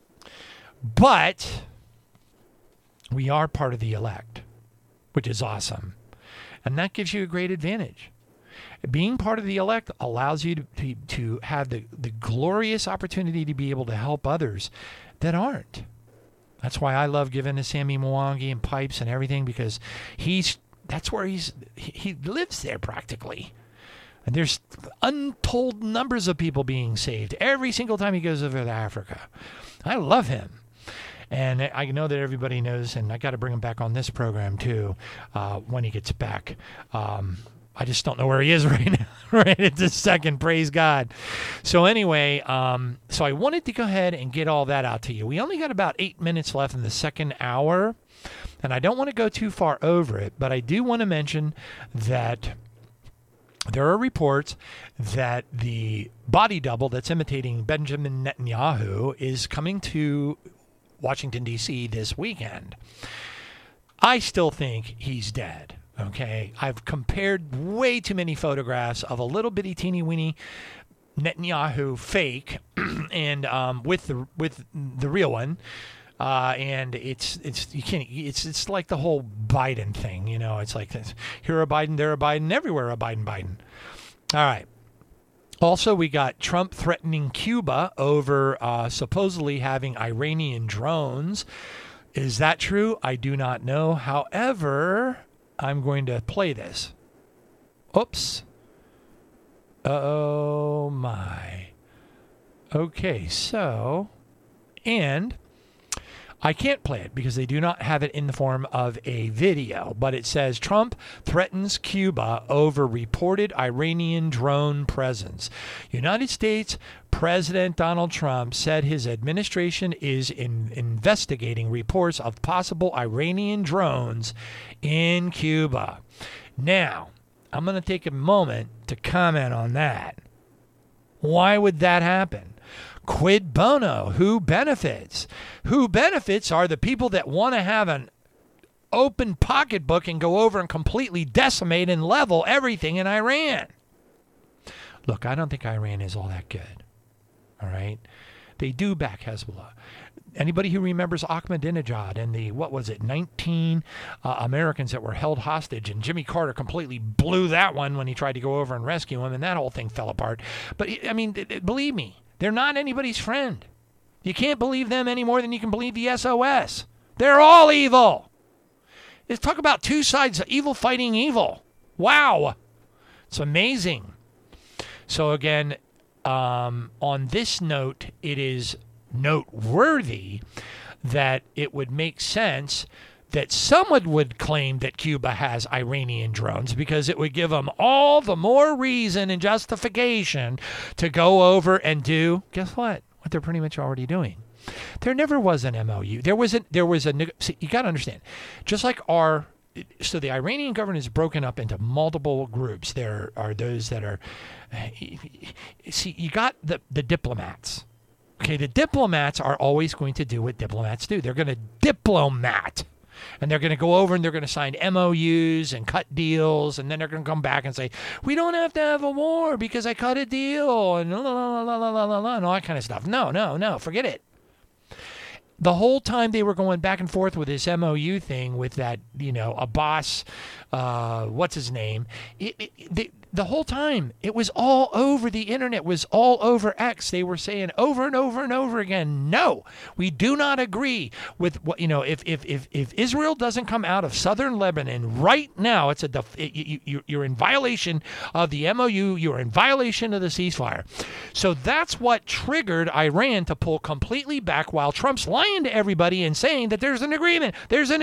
But we are part of the elect, which is awesome. And that gives you a great advantage. Being part of the elect allows you to have the glorious opportunity to be able to help others that aren't. That's why I love giving to Sammy Mwangi and Pipes and everything, because he lives there practically. And there's untold numbers of people being saved every single time he goes over to Africa. I love him. And I know that everybody knows, and I got to bring him back on this program too when he gets back. I just don't know where he is right now, right at this second. Praise God. So anyway, so I wanted to go ahead and get all that out to you. We only got about 8 minutes left in the second hour, and I don't want to go too far over it, but I do want to mention that there are reports that the body double that's imitating Benjamin Netanyahu is coming to Washington, D.C. this weekend. I still think he's dead, okay? I've compared way too many photographs of a little bitty teeny weeny Netanyahu fake and with the real one. And it's like the whole Biden thing, it's like this. Here a Biden, there a Biden, everywhere a Biden. All right. Also, we got Trump threatening Cuba over supposedly having Iranian drones. Is that true? I do not know. However, I'm going to play this. Oops. Oh, my. Okay, so, and I can't play it because they do not have it in the form of a video, but it says Trump threatens Cuba over reported Iranian drone presence. United States President Donald Trump said his administration is investigating reports of possible Iranian drones in Cuba. Now, I'm going to take a moment to comment on that. Why would that happen? Quid bono? Who benefits? Who benefits are the people that want to have an open pocketbook and go over and completely decimate and level everything in Iran. Look, I don't think Iran is all that good. All right? They do back Hezbollah. Anybody who remembers Ahmadinejad and the, 19 Americans that were held hostage, and Jimmy Carter completely blew that one when he tried to go over and rescue him, and that whole thing fell apart. But, I mean, believe me, they're not anybody's friend. You can't believe them any more than you can believe the SOS. They're all evil. Let's talk about two sides of evil fighting evil. Wow. It's amazing. So again, on this note, it is noteworthy that it would make sense that someone would claim that Cuba has Iranian drones, because it would give them all the more reason and justification to go over and do, guess what they're pretty much already doing. There never was an MOU. See, you got to understand, just like our so the Iranian government is broken up into multiple groups. There are those that are, see, you got the diplomats. Okay, the diplomats are always going to do what diplomats do. They're going to diplomat. And they're going to go over and they're going to sign MOUs and cut deals. And then they're going to come back and say, we don't have to have a war because I cut a deal and and all that kind of stuff. No, forget it. The whole time they were going back and forth with this MOU thing with that, Abbas, what's his name? The whole time, it was all over the internet, was all over X. They were saying over and over and over again, no, we do not agree with what, if Israel doesn't come out of southern Lebanon right now, you're in violation of the MOU, you're in violation of the ceasefire. So that's what triggered Iran to pull completely back while Trump's lying to everybody and saying that there's an agreement.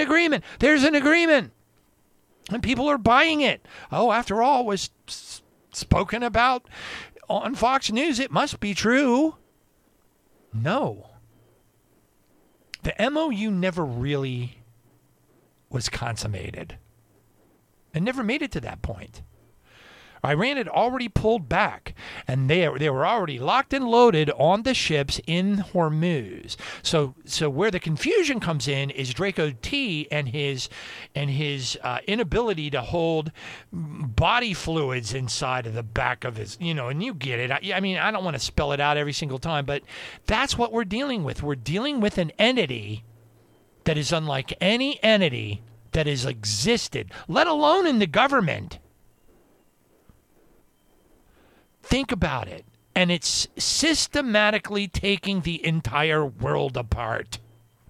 And people are buying it. Oh, after all, was spoken about on Fox News. It must be true. No. The MOU never really was consummated. It never made it to that point. Iran had already pulled back, and they were already locked and loaded on the ships in Hormuz. So where the confusion comes in is Draco T and his inability to hold body fluids inside of the back of his, and you get it. I mean, I don't want to spell it out every single time, but that's what we're dealing with. We're dealing with an entity that is unlike any entity that has existed, let alone in the government. Think about it. And it's systematically taking the entire world apart.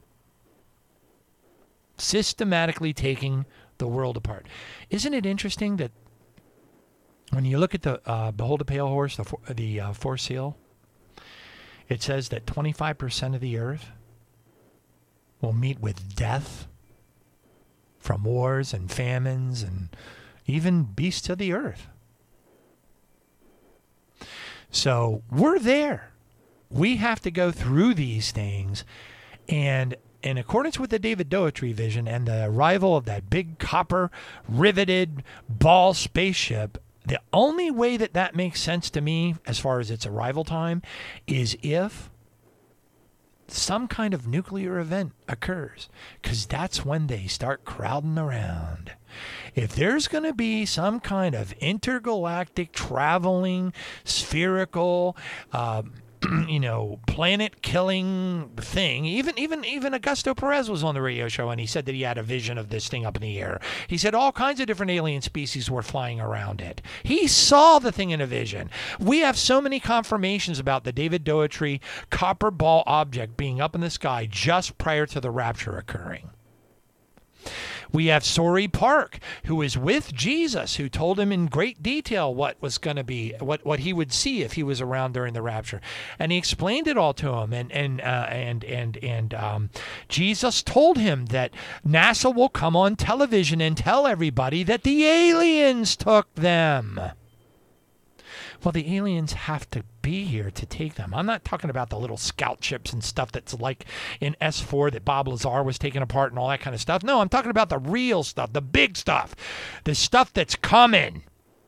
Systematically taking the world apart. Isn't it interesting that when you look at the Behold a Pale Horse, the fourth seal, it says that 25% of the earth will meet with death from wars and famines and even beasts of the earth. So we're there. We have to go through these things. And in accordance with the David Doherty vision and the arrival of that big copper riveted ball spaceship, the only way that makes sense to me as far as its arrival time is if some kind of nuclear event occurs, because that's when they start crowding around. If there's going to be some kind of intergalactic traveling spherical planet-killing thing. Even Augusto Perez was on the radio show, and he said that he had a vision of this thing up in the air. He said all kinds of different alien species were flying around it. He saw the thing in a vision. We have so many confirmations about the David Doherty copper ball object being up in the sky just prior to the rapture occurring. We have Sori Park, who was with Jesus, who told him in great detail what was going to be, what he would see if he was around during the rapture, and he explained it all to him. And Jesus told him that NASA will come on television and tell everybody that the aliens took them. Well, the aliens have to be here to take them. I'm not talking about the little scout ships and stuff that's like in S4 that Bob Lazar was taking apart and all that kind of stuff. No, I'm talking about the real stuff, the big stuff, the stuff that's coming.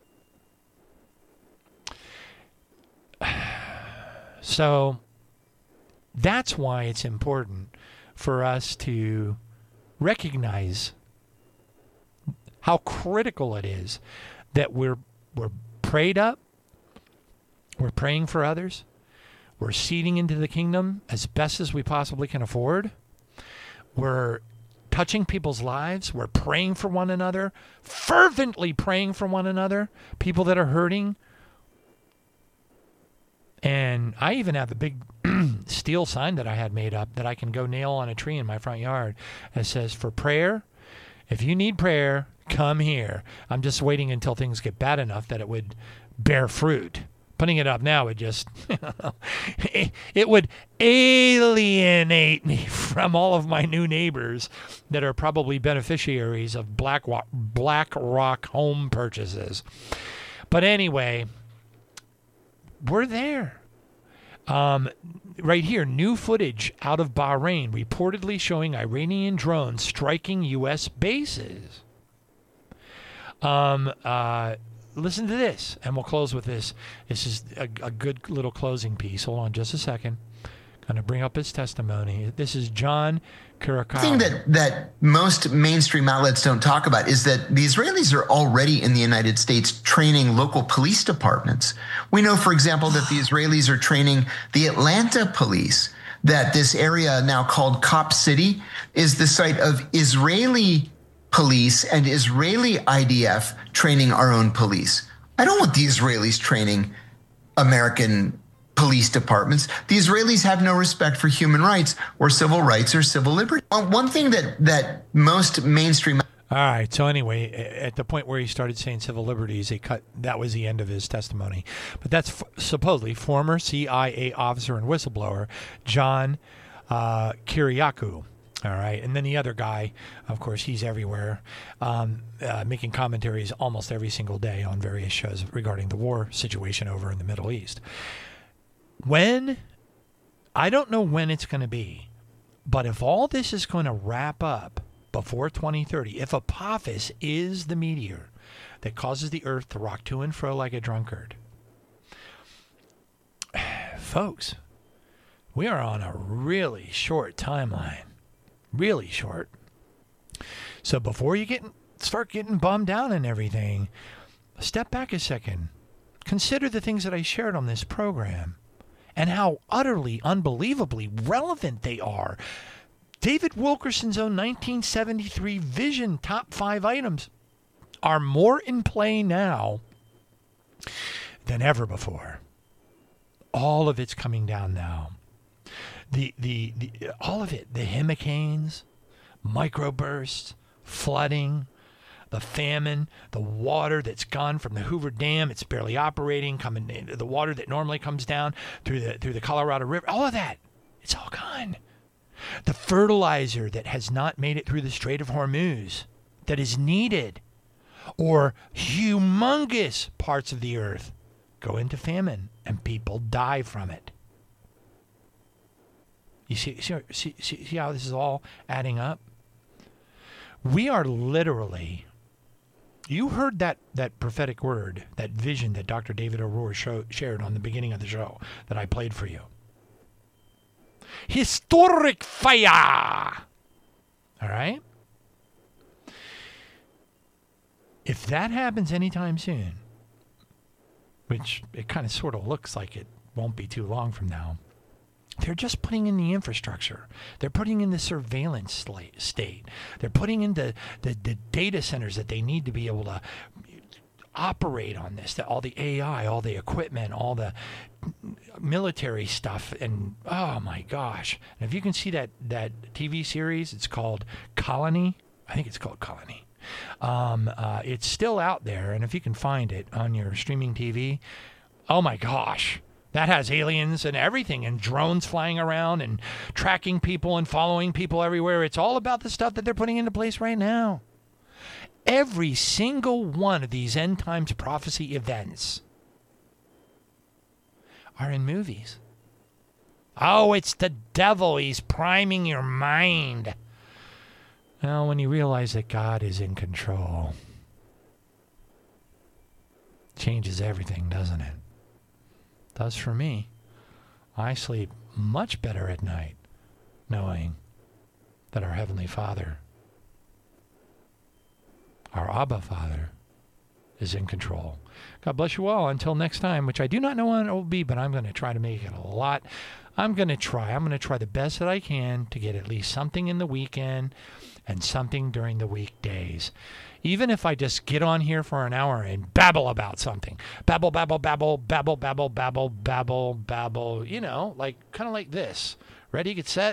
So that's why it's important for us to recognize how critical it is that we're prayed up. We're praying for others. We're seeding into the kingdom as best as we possibly can afford. We're touching people's lives. We're praying for one another, fervently praying for one another, people that are hurting. And I even have a big steel sign that I had made up that I can go nail on a tree in my front yard that says, for prayer, if you need prayer, come here. I'm just waiting until things get bad enough that it would bear fruit. Putting it up now would just, it would alienate me from all of my new neighbors that are probably beneficiaries of BlackRock home purchases. But anyway, we're there. Right here, new footage out of Bahrain reportedly showing Iranian drones striking U.S. bases. Listen to this, and we'll close with this. This is a good little closing piece. Hold on just a second. Going to bring up his testimony. This is John Kurakawa. The thing that most mainstream outlets don't talk about is that the Israelis are already in the United States training local police departments. We know, for example, that the Israelis are training the Atlanta police, that this area now called Cop City is the site of Israeli police and Israeli IDF training our own police. I don't want the Israelis training American police departments. The Israelis have no respect for human rights or civil rights or civil liberty. One thing that most mainstream... All right. So anyway, at the point where he started saying civil liberties, that was the end of his testimony. But that's supposedly former CIA officer and whistleblower John Kiriakou. All right. And then the other guy, of course, he's everywhere, making commentaries almost every single day on various shows regarding the war situation over in the Middle East. I don't know when it's going to be, but if all this is going to wrap up before 2030, if Apophis is the meteor that causes the earth to rock to and fro like a drunkard, folks, we are on a really short timeline. Really short. So before you start getting bummed out and everything, step back a second. Consider the things that I shared on this program and how utterly, unbelievably relevant they are. David Wilkerson's own 1973 Vision top 5 items are more in play now than ever before. All of it's coming down now. All of it, the hurricanes, microbursts, flooding, the famine, the water that's gone from the Hoover Dam, it's barely operating, coming into the water that normally comes down through the Colorado River, all of that, it's all gone. The fertilizer that has not made it through the Strait of Hormuz that is needed, or humongous parts of the earth go into famine and people die from it. You see how this is all adding up? We are literally, you heard that prophetic word, that vision that Dr. David O'Rourke shared on the beginning of the show that I played for you. Historic fire! All right? If that happens anytime soon, which it kind of sort of looks like it won't be too long from now, they're just putting in the infrastructure. They're putting in the surveillance state. They're putting in the data centers that they need to be able to operate on this, all the AI, all the equipment, all the military stuff. And oh my gosh. And if you can see that TV series, it's called Colony. I think it's called Colony. It's still out there. And if you can find it on your streaming TV, oh my gosh. That has aliens and everything and drones flying around and tracking people and following people everywhere. It's all about the stuff that they're putting into place right now. Every single one of these end times prophecy events are in movies. Oh, it's the devil. He's priming your mind. Well, when you realize that God is in control, changes everything, doesn't it? Does for me. I sleep much better at night knowing that our Heavenly Father, our Abba Father, is in control. God bless you all. Until next time, which I do not know when it will be, but I'm going to try to make it a lot. I'm going to try the best that I can to get at least something in the weekend and something during the weekdays. Even if I just get on here for an hour and babble about something. Babble, babble, babble, babble, babble, babble, babble, babble. You know, like kind of like this. Ready, get set.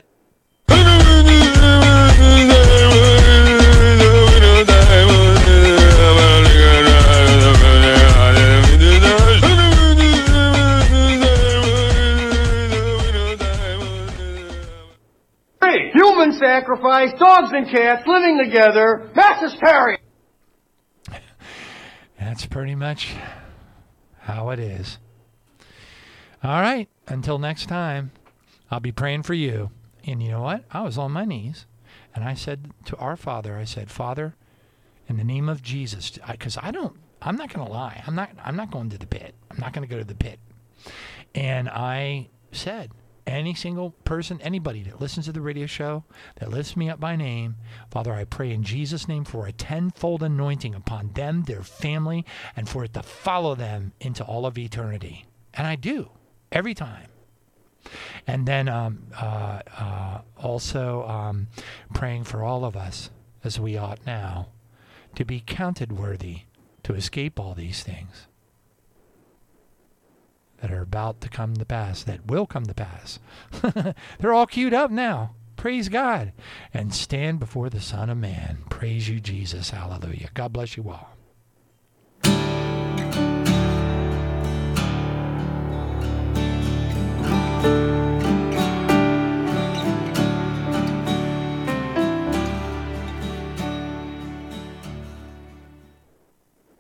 Human sacrifice, dogs and cats living together, mass hysteria. That's pretty much how it is. All right. Until next time, I'll be praying for you. And you know what? I was on my knees, and I said to our Father, I said, Father, in the name of Jesus, because I'm not going to lie. I'm not going to the pit. I'm not going to go to the pit. And I said, any single person, anybody that listens to the radio show, that lifts me up by name, Father, I pray in Jesus' name for a tenfold anointing upon them, their family, and for it to follow them into all of eternity. And I do, every time. And then also praying for all of us, as we ought now, to be counted worthy to escape all these things that are about to come to pass, that will come to pass. They're all queued up now. Praise God. And stand before the Son of Man. Praise you, Jesus. Hallelujah. God bless you all.